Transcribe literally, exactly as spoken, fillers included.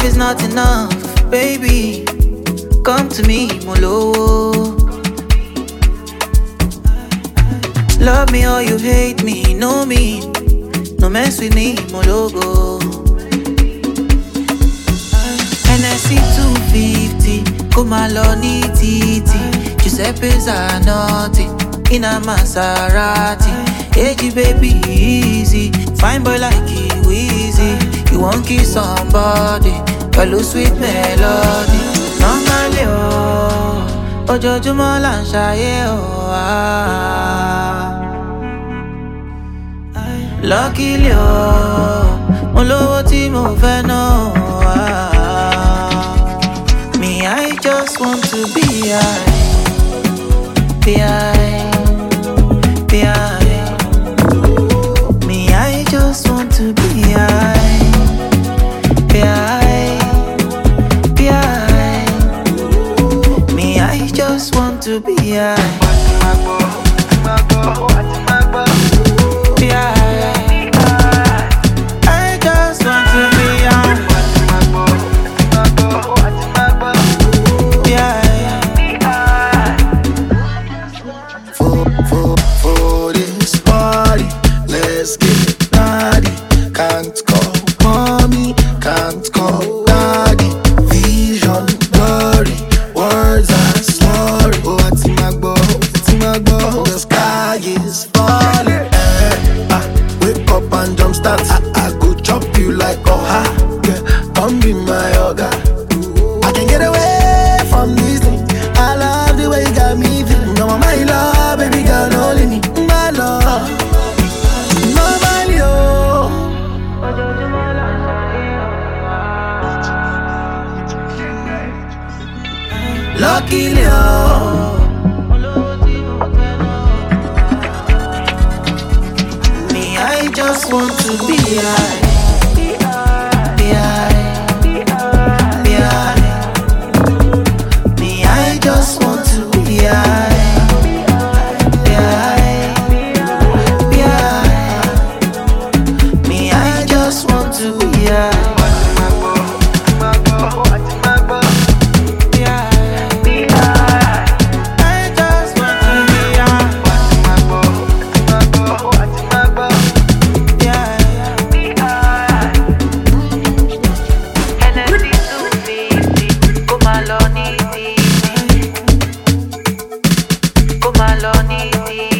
is not enough, baby. Come to me, Molo. Love me or you hate me, know me. No mess with me, Mologo. N S C two fifty, Kumaloni Titi. Giuseppe Zanotti, in a Maserati. Hey, baby, easy. Fine boy like you, Weezy. You won't kiss somebody, follow sweet melody. Normally, oh, ojoojúmọ́ là ń ṣayé, oh, ah. Luckily, oh, mo lówó tí mo fẹ́ ná, oh, ah. Me, I just want to be high, be high, be high. Me, I just want to be high, be high, be high. Me, I just want to be high, be high. Let's get naughty. Can't call mommy, can't call daddy. Vision blurry, words are slurry. Oh, what's my goal? What's my goal? The sky is falling. Eh, ah, wake up and jumpstart. I, I go chop you like oh ha. Yeah, come be my yoga. I can get away from this thing. I love the way you got me feeling. No, my love, baby girl, only me, my love. Luckily, oh, me, I just want to be high, be high, be high. Me, I just want to be high, be high, be high. Me, I just want to be high. Kumaloni,